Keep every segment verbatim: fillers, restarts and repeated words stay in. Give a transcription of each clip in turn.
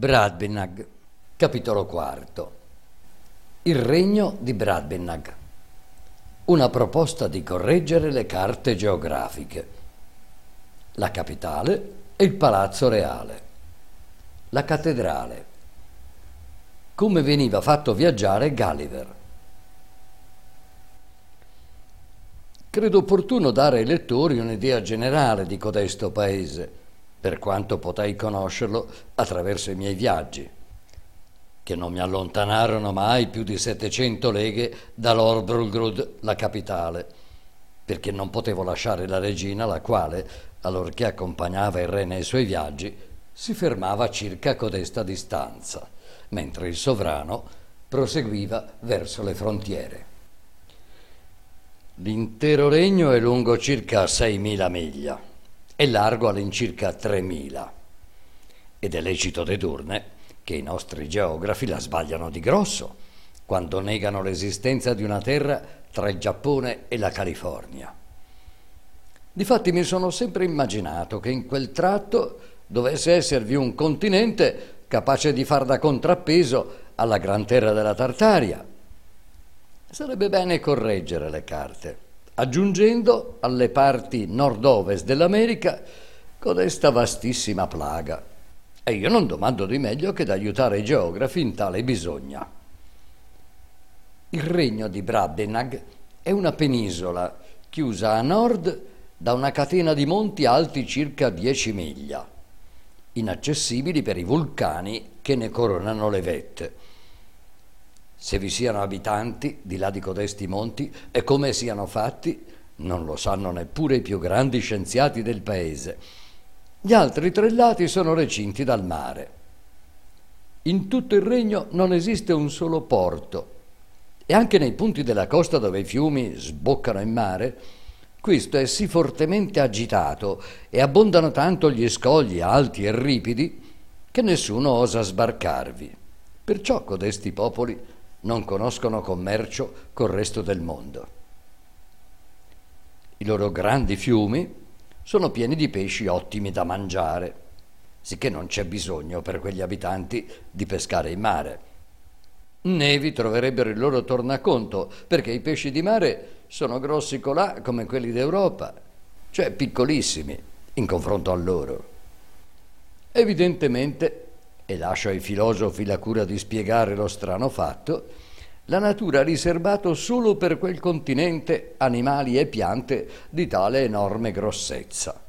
Brobdingnag, capitolo quarto. Il regno di Brobdingnag. Una proposta di correggere le carte geografiche. La capitale e il palazzo reale. La cattedrale. Come veniva fatto viaggiare Gulliver. Credo opportuno dare ai lettori un'idea generale di codesto paese, per quanto potei conoscerlo attraverso i miei viaggi, che non mi allontanarono mai più di settecento leghe da Lorbrulgrud, la capitale, perché non potevo lasciare la regina, la quale, allorché accompagnava il re nei suoi viaggi, si fermava circa codesta distanza, mentre il sovrano proseguiva verso le frontiere. L'intero regno è lungo circa seimila miglia e largo all'incirca tremila, ed è lecito dedurne che i nostri geografi la sbagliano di grosso quando negano l'esistenza di una terra tra il Giappone e la California. Difatti mi sono sempre immaginato che in quel tratto dovesse esservi un continente capace di far da contrappeso alla gran terra della Tartaria. Sarebbe bene correggere le carte, aggiungendo alle parti nord-ovest dell'America codesta vastissima plaga. E io non domando di meglio che d'aiutare i geografi in tale bisogna. Il regno di Brobdingnag è una penisola chiusa a nord da una catena di monti alti circa dieci miglia, inaccessibili per i vulcani che ne coronano le vette. Se vi siano abitanti di là di codesti monti e come siano fatti, non lo sanno neppure i più grandi scienziati del paese. Gli altri tre lati sono recinti dal mare. In tutto il regno non esiste un solo porto, e anche nei punti della costa dove i fiumi sboccano in mare, questo è sì fortemente agitato e abbondano tanto gli scogli alti e ripidi che nessuno osa sbarcarvi. Perciò codesti popoli non conoscono commercio col resto del mondo. I loro grandi fiumi sono pieni di pesci ottimi da mangiare, sicché non c'è bisogno per quegli abitanti di pescare in mare. Né vi troverebbero il loro tornaconto, perché i pesci di mare sono grossi colà come quelli d'Europa, cioè piccolissimi in confronto a loro. Evidentemente, e lascio ai filosofi la cura di spiegare lo strano fatto, la natura ha riservato solo per quel continente animali e piante di tale enorme grossezza.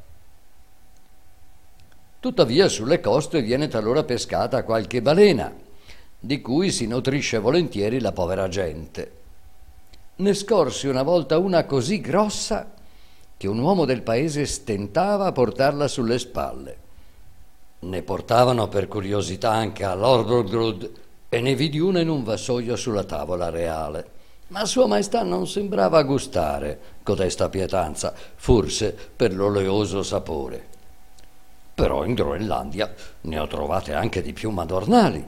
Tuttavia sulle coste viene talora pescata qualche balena, di cui si nutrisce volentieri la povera gente. Ne scorsi una volta una così grossa che un uomo del paese stentava a portarla sulle spalle. Ne portavano per curiosità anche a Lorbrulgrud e ne vidi una in un vassoio sulla tavola reale. Ma Sua Maestà non sembrava gustare codesta pietanza, forse per l'oleoso sapore. Però in Groenlandia ne ho trovate anche di più madornali.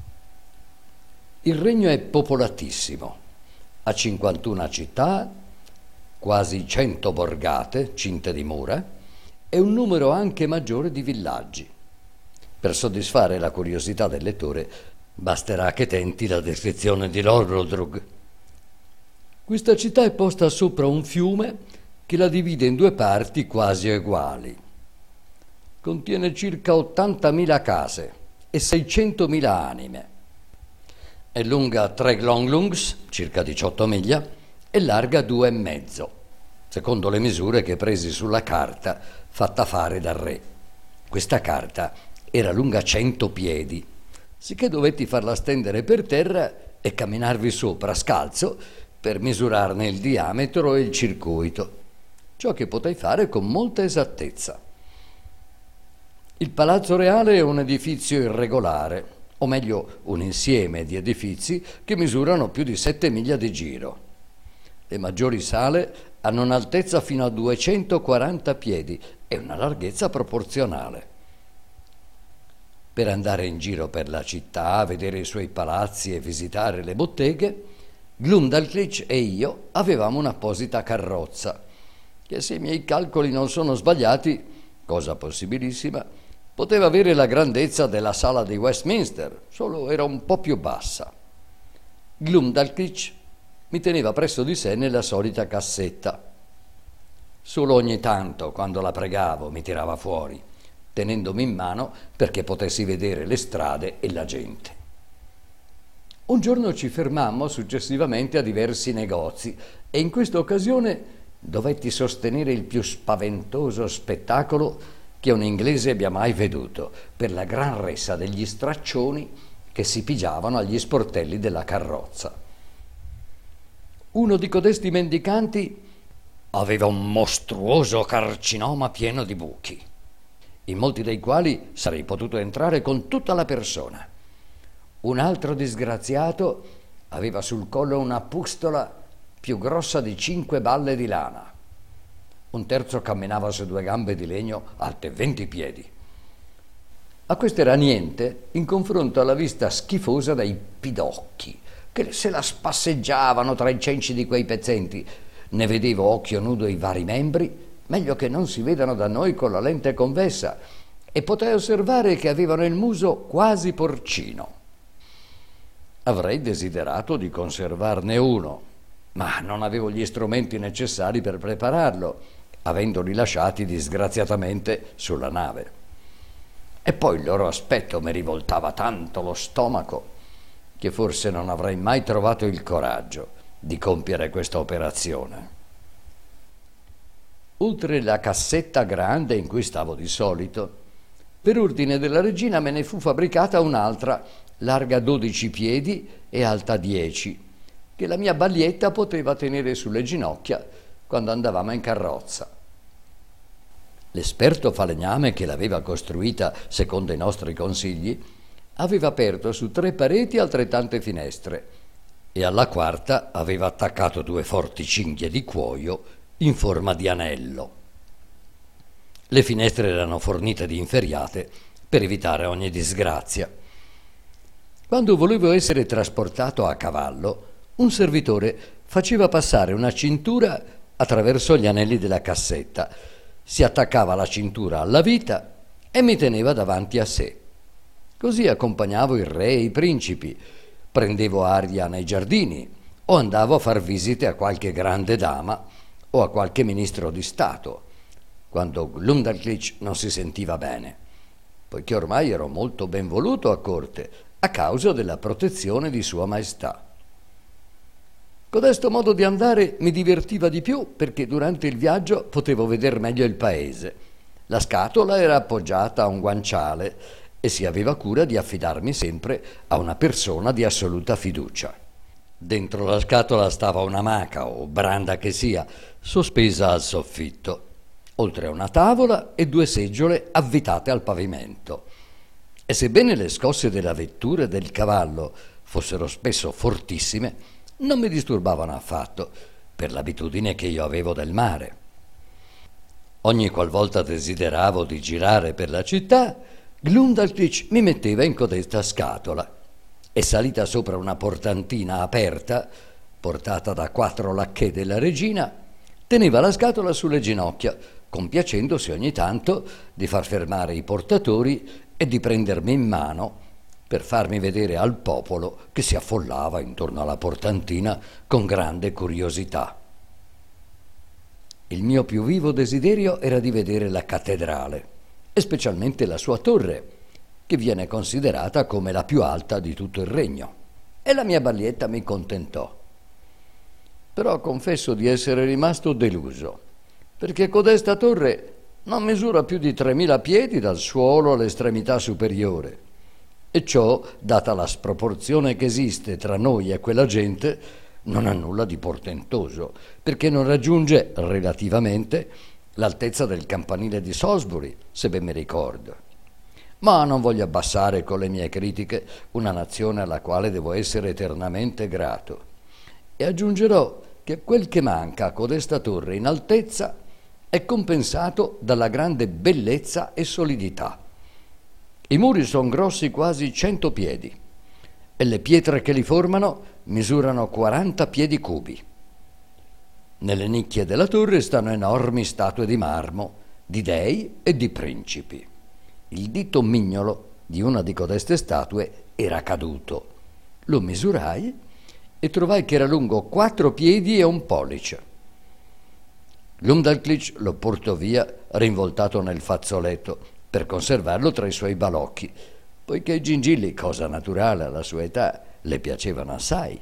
Il regno è popolatissimo, ha cinquantuno città, quasi cento borgate cinte di mura e un numero anche maggiore di villaggi. Per soddisfare la curiosità del lettore basterà che tenti la descrizione di Lorbrulgrud. Questa città è posta sopra un fiume che la divide in due parti quasi uguali. Contiene circa ottantamila case e seicentomila anime. È lunga tre glonglungs, circa diciotto miglia, e larga due e mezzo, secondo le misure che presi sulla carta fatta fare dal re. Questa carta era lunga cento piedi, sicché dovetti farla stendere per terra e camminarvi sopra scalzo per misurarne il diametro e il circuito, ciò che potei fare con molta esattezza. Il Palazzo Reale è un edificio irregolare, o meglio un insieme di edifici che misurano più di sette miglia di giro. Le maggiori sale hanno un'altezza fino a duecentoquaranta piedi e una larghezza proporzionale. Per andare in giro per la città, vedere i suoi palazzi e visitare le botteghe, Glumdalclitch e io avevamo un'apposita carrozza, che se i miei calcoli non sono sbagliati, cosa possibilissima, Poteva avere la grandezza della sala di Westminster, solo era un po' più bassa. Glumdalclitch mi teneva presso di sé nella solita cassetta. Solo ogni tanto, quando la pregavo, mi tirava fuori, tenendomi in mano perché potessi vedere le strade e la gente. Un giorno ci fermammo successivamente a diversi negozi e in questa occasione dovetti sostenere il più spaventoso spettacolo che un inglese abbia mai veduto, per la gran ressa degli straccioni che si pigiavano agli sportelli della carrozza. Uno di codesti mendicanti aveva un mostruoso carcinoma pieno di buchi, in molti dei quali sarei potuto entrare con tutta la persona. Un altro disgraziato aveva sul collo una pustola più grossa di cinque balle di lana. Un terzo camminava su due gambe di legno alte venti piedi. A questo era niente in confronto alla vista schifosa dei pidocchi, che se la spasseggiavano tra i cenci di quei pezzenti. Ne vedevo occhio nudo i vari membri, meglio che non si vedano da noi con la lente convessa, e potei osservare che avevano il muso quasi porcino. Avrei desiderato di conservarne uno, ma non avevo gli strumenti necessari per prepararlo, avendoli lasciati disgraziatamente sulla nave. E poi il loro aspetto mi rivoltava tanto lo stomaco che forse non avrei mai trovato il coraggio di compiere questa operazione. Oltre la cassetta grande in cui stavo di solito, per ordine della regina me ne fu fabbricata un'altra, larga dodici piedi e alta dieci, che la mia ballietta poteva tenere sulle ginocchia quando andavamo in carrozza. L'esperto falegname che l'aveva costruita secondo i nostri consigli aveva aperto su tre pareti altrettante finestre e alla quarta aveva attaccato due forti cinghie di cuoio in forma di anello. Le finestre erano fornite di inferriate per evitare ogni disgrazia. Quando volevo essere trasportato a cavallo, un servitore faceva passare una cintura attraverso gli anelli della cassetta, si attaccava la cintura alla vita e mi teneva davanti a sé. Così accompagnavo il re e i principi, prendevo aria nei giardini o andavo a far visite a qualche grande dama o a qualche ministro di Stato, quando Glumdalclitch non si sentiva bene, poiché ormai ero molto ben voluto a corte a causa della protezione di Sua Maestà. Codesto modo di andare mi divertiva di più perché durante il viaggio potevo veder meglio il paese. La scatola era appoggiata a un guanciale e si aveva cura di affidarmi sempre a una persona di assoluta fiducia. Dentro la scatola stava una maca, o branda che sia, sospesa al soffitto, oltre a una tavola e due seggiole avvitate al pavimento. E sebbene le scosse della vettura e del cavallo fossero spesso fortissime, non mi disturbavano affatto, per l'abitudine che io avevo del mare. Ogni qualvolta desideravo di girare per la città, Glumdalclitch mi metteva in codesta scatola e, salita sopra una portantina aperta, portata da quattro lacchè della regina, teneva la scatola sulle ginocchia, compiacendosi ogni tanto di far fermare i portatori e di prendermi in mano per farmi vedere al popolo che si affollava intorno alla portantina con grande curiosità. Il mio più vivo desiderio era di vedere la cattedrale, e specialmente la sua torre, che viene considerata come la più alta di tutto il regno, e la mia ballietta mi contentò. Però confesso di essere rimasto deluso, perché codesta torre non misura più di tremila piedi dal suolo all'estremità superiore, e ciò, data la sproporzione che esiste tra noi e quella gente, non ha nulla di portentoso, perché non raggiunge relativamente l'altezza del campanile di Salisbury, se ben mi ricordo. Ma non voglio abbassare con le mie critiche una nazione alla quale devo essere eternamente grato. E aggiungerò che quel che manca a codesta torre in altezza è compensato dalla grande bellezza e solidità. I muri sono grossi quasi cento piedi e le pietre che li formano misurano quaranta piedi cubi. Nelle nicchie della torre stanno enormi statue di marmo, di dei e di principi. Il dito mignolo di una di codeste statue era caduto. Lo misurai e trovai che era lungo quattro piedi e un pollice. Glumdalclitch lo portò via rinvoltato nel fazzoletto per conservarlo tra i suoi balocchi, poiché i gingilli, cosa naturale alla sua età, le piacevano assai.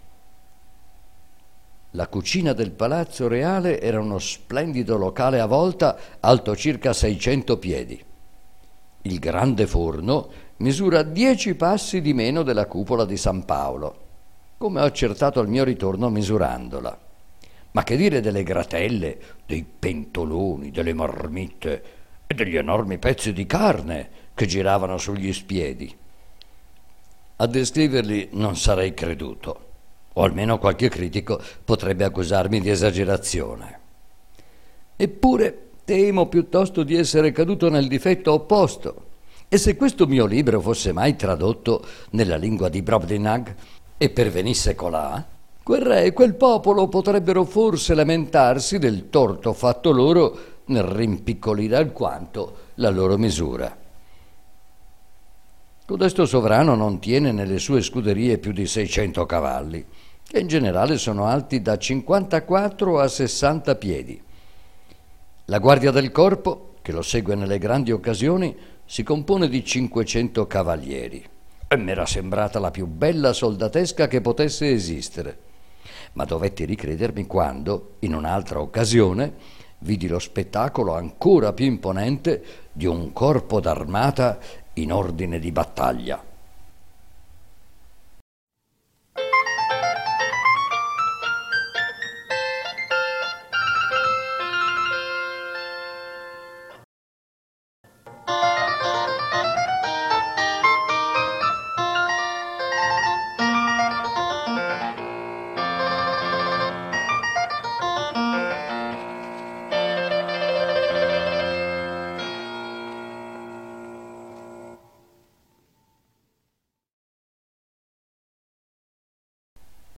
La cucina del palazzo reale era uno splendido locale a volta alto circa seicento piedi. Il grande forno misura dieci passi di meno della cupola di San Paolo, come ho accertato al mio ritorno misurandola. Ma che dire delle gratelle, dei pentoloni, delle marmitte e degli enormi pezzi di carne che giravano sugli spiedi. A descriverli non sarei creduto, o almeno qualche critico potrebbe accusarmi di esagerazione. Eppure temo piuttosto di essere caduto nel difetto opposto, e se questo mio libro fosse mai tradotto nella lingua di Brobdingnag e pervenisse colà, quel re e quel popolo potrebbero forse lamentarsi del torto fatto loro nel rimpiccolire alquanto la loro misura. Codesto sovrano non tiene nelle sue scuderie più di seicento cavalli, che in generale sono alti da cinquantaquattro a sessanta piedi. La guardia del corpo, che lo segue nelle grandi occasioni, si compone di cinquecento cavalieri, e m'era sembrata la più bella soldatesca che potesse esistere. Ma dovetti ricredermi quando, in un'altra occasione, vidi lo spettacolo ancora più imponente di un corpo d'armata in ordine di battaglia.